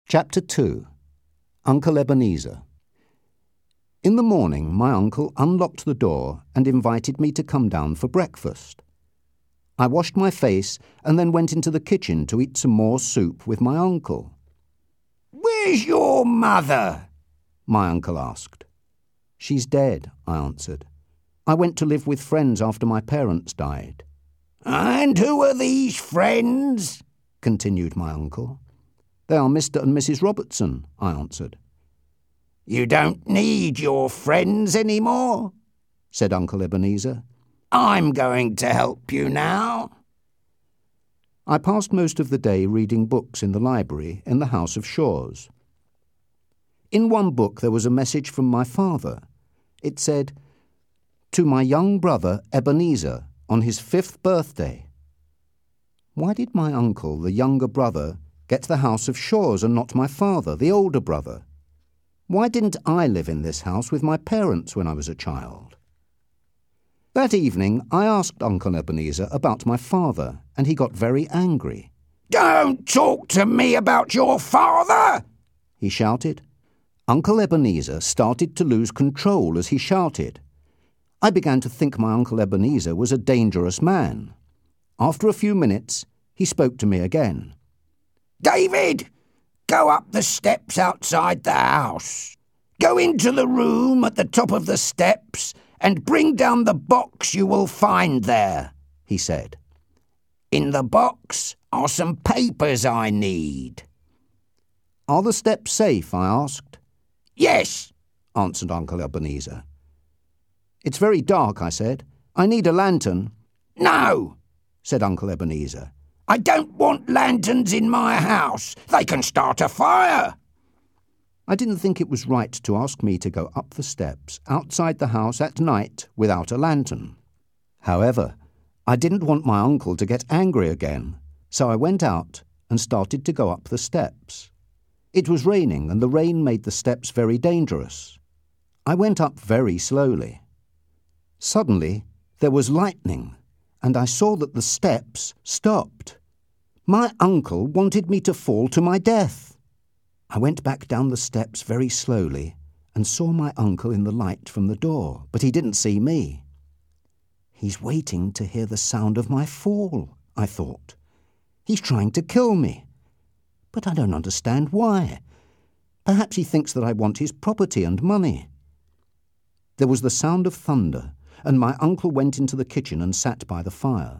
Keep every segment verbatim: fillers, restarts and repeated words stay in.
Chapter two. Uncle Ebenezer. In the morning, my uncle unlocked the door and invited me to come down for breakfast. I washed my face and then went into the kitchen to eat some more soup with my uncle. "Where's your mother?" my uncle asked. "She's dead," I answered. "I went to live with friends after my parents died." "And who are these friends?" continued my uncle. "They are Mister and Missus Robertson," I answered. "You don't need your friends any more," said Uncle Ebenezer. "I'm going to help you now." I passed most of the day reading books in the library in the House of Shaws. In one book there was a message from my father. It said, "To my young brother Ebenezer on his fifth birthday." Why did my uncle, the younger brother, get the House of Shaws and not my father, the older brother? Why didn't I live in this house with my parents when I was a child? That evening I asked Uncle Ebenezer about my father, and he got very angry. "Don't talk to me about your father!" he shouted. Uncle Ebenezer started to lose control as he shouted. I began to think my Uncle Ebenezer was a dangerous man. After a few minutes, he spoke to me again. "David, go up the steps outside the house. Go into the room at the top of the steps and bring down the box you will find there," he said. "In the box are some papers I need." "Are the steps safe?" I asked. "Yes," answered Uncle Ebenezer. "It's very dark," I said. "I need a lantern." "No," said Uncle Ebenezer. "I don't want lanterns in my house. They can start a fire." I didn't think it was right to ask me to go up the steps outside the house at night without a lantern. However, I didn't want my uncle to get angry again, so I went out and started to go up the steps. It was raining and the rain made the steps very dangerous. I went up very slowly. Suddenly, there was lightning, and I saw that the steps stopped. My uncle wanted me to fall to my death. I went back down the steps very slowly and saw my uncle in the light from the door, but he didn't see me. "He's waiting to hear the sound of my fall," I thought. "He's trying to kill me. But I don't understand why. Perhaps he thinks that I want his property and money." There was the sound of thunder, and my uncle went into the kitchen and sat by the fire.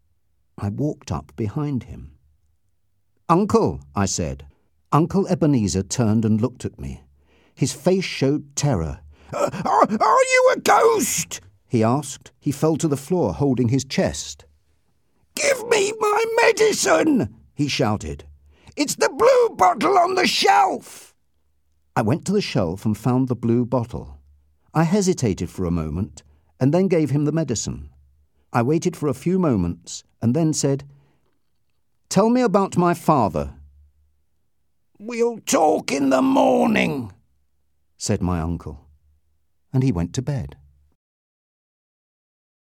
I walked up behind him. "Uncle," I said. Uncle Ebenezer turned and looked at me. His face showed terror. Uh, are, are you a ghost?" he asked. He fell to the floor, holding his chest. "Give me my medicine!" he shouted. "It's the blue bottle on the shelf!" I went to the shelf and found the blue bottle. I hesitated for a moment and then gave him the medicine. I waited for a few moments and then said, "Tell me about my father." "We'll talk in the morning," said my uncle, and he went to bed.